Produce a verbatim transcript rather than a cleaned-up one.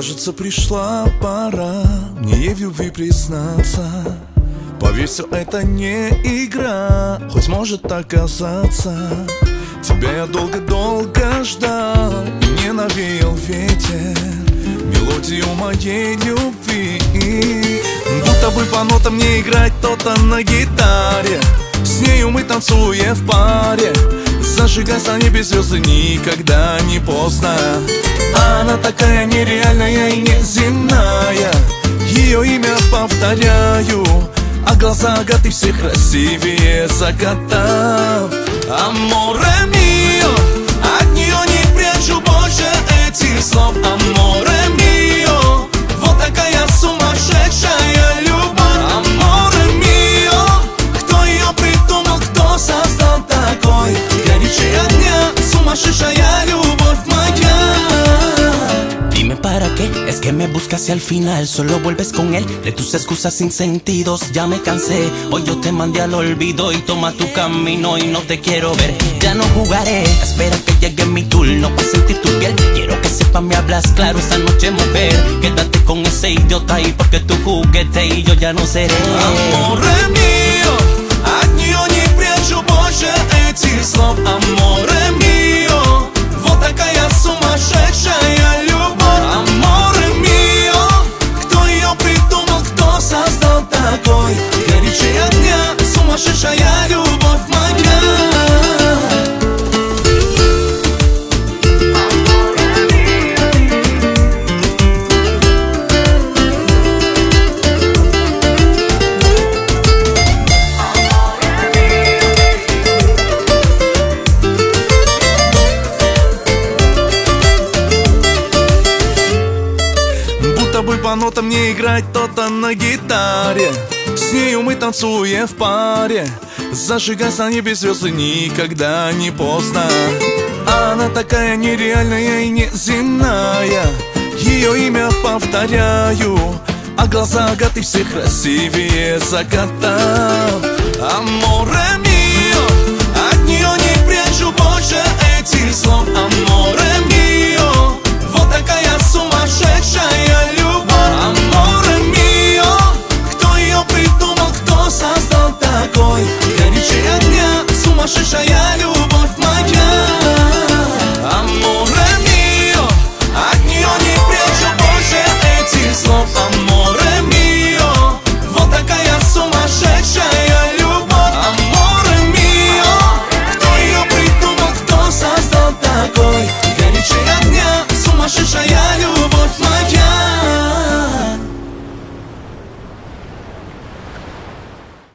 Кажется, пришла пора мне ей в любви признаться. Поверь, все это не игра, хоть может так казаться. Тебя я долго-долго ждал и не навеял ветер мелодию моей любви. Будто бы по нотам не играть кто-то на гитаре. С нею мы танцуем в паре. Зажигай за небе звезды, никогда не поздно. Она такая нереальная и неземная. Ее имя повторяю, а глаза агаты все красивее закатов. Аморе мио, от нее не прячу больше этих слов. Аморе мио, вот такая сумасшедшая любовь. Аморе мио, кто ее придумал, кто создал такой? Горячее огня, сумасшедшая любовь моя. Dime para qué, es que me buscas y al final solo vuelves con él. De tus excusas sin sentidos ya me cansé. Hoy yo te mandé al olvido y toma tu camino y no te quiero ver. Ya no jugaré, espera que llegue mi turno para sentir tu piel. Quiero que sepas, me hablas claro esta noche, mujer. Quédate con ese idiota y porque tu juguete y yo ya no seré. Аморе мио, от нее не прячу больше этих слов. Аморе мио, вот такая сумасшедшая любовь. Аморе мио, кто ее придумал, кто создал такой? Горячее огня, сумасшедшая любовь моя. Бы по нотам не играть кто-то на гитаре. С нею мы танцуем в паре. Зажигай за небе звезды, никогда не поздно. Она такая нереальная и неземная. Ее имя повторяю, а глаза агаты все красивее закатов. Аморе мио, от нее не прячу больше этих слов. Аморе мио, вот такая сумасшедшая любовь. Аморе мио, кто ее придумал, кто создал такой? Горячее огня, сумасшедшая